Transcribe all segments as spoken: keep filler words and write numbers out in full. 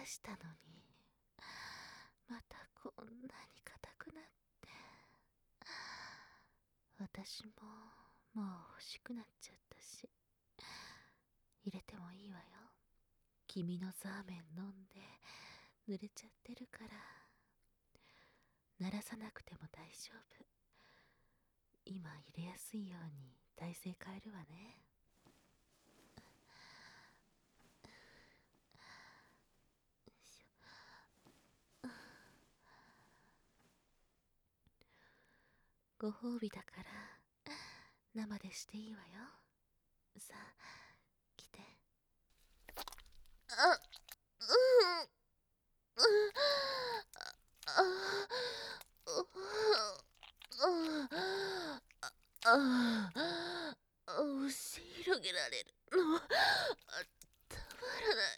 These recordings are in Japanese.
したのに、またこんなに硬くなって。私ももう欲しくなっちゃったし、入れてもいいわよ。君のザーメン飲んで濡れちゃってるから。鳴らさなくても大丈夫。今入れやすいように体勢変えるわね。ご褒美だから生でしていいわよ。さあ来て。あ、うんうん、あ、あ、あ、あ、押し広げられるの、たまらない。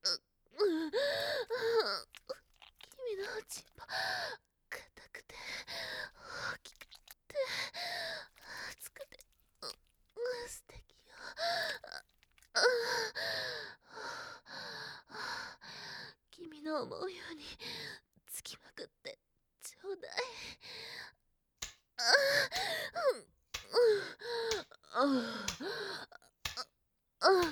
君のチンポ硬くて大きくて熱くて素敵よ。君の思うようにつきまくってちょうだい。ああ、そう。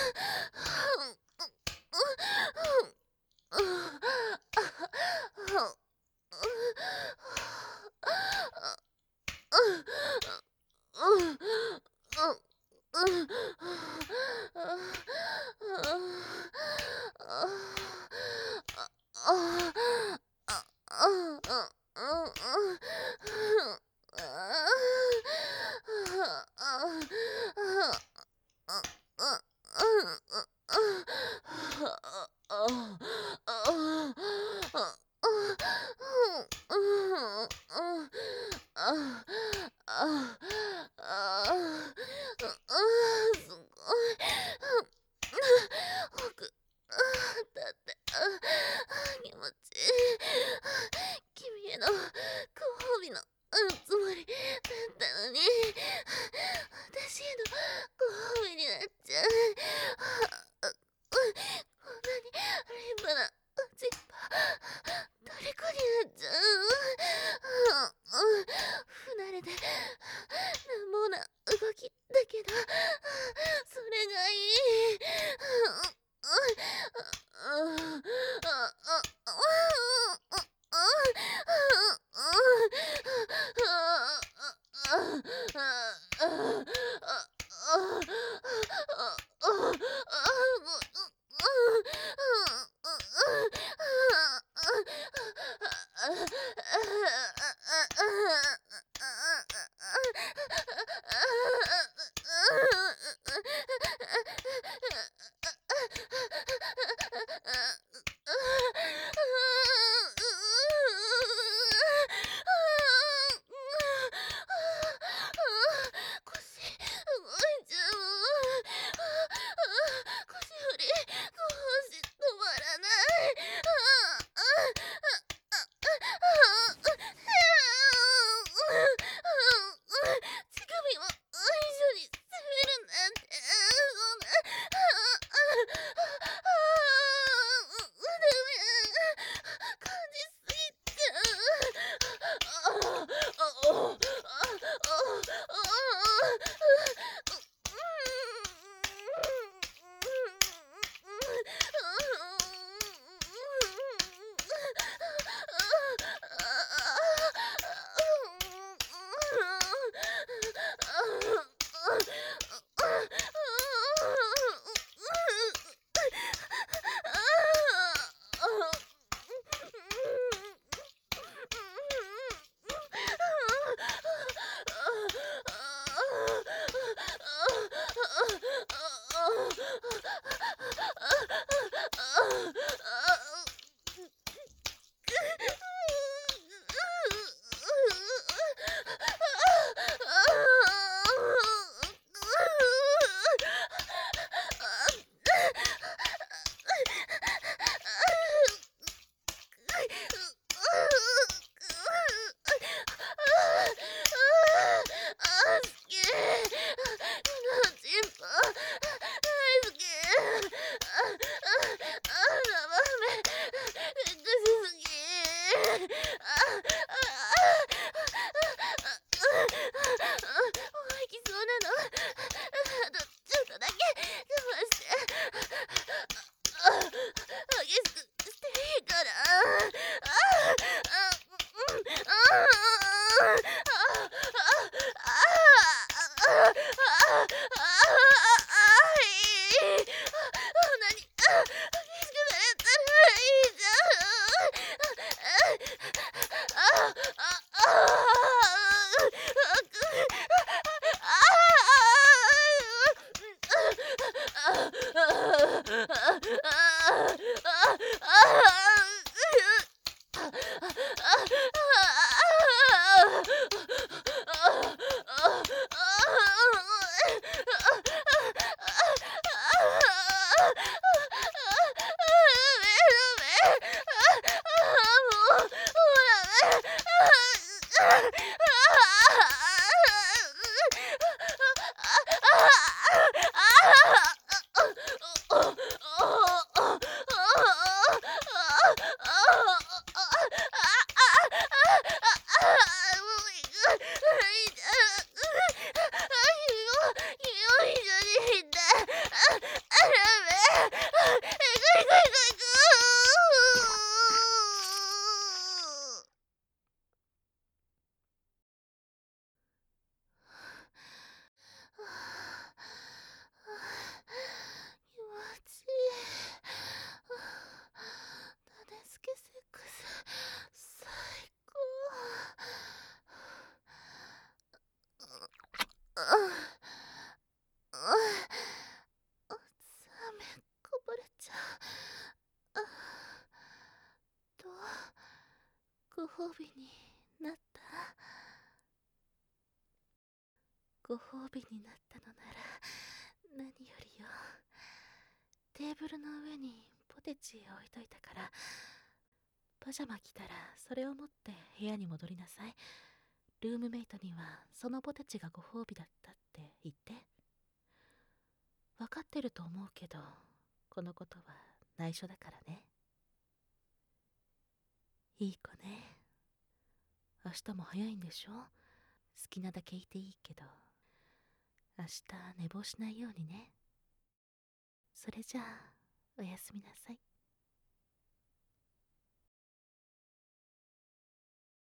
奥だって気持ちいい。君へのご褒美のつもりだったのに、私へのご褒美になっちゃう。こんなに立派なチッパ虜になっちゃう。不慣れで乱暴な動きだけど、それがいい。腰ご褒美になったのなら何よりよ。テーブルの上にポテチ置いといたから、パジャマ着たらそれを持って部屋に戻りなさい。ルームメイトにはそのポテチがご褒美だったって言って。分かってると思うけど、このことは内緒だからね。いい子ね。明日も早いんでしょ？好きなだけいていいけど、明日寝坊しないようにね。それじゃあ、おやすみなさい。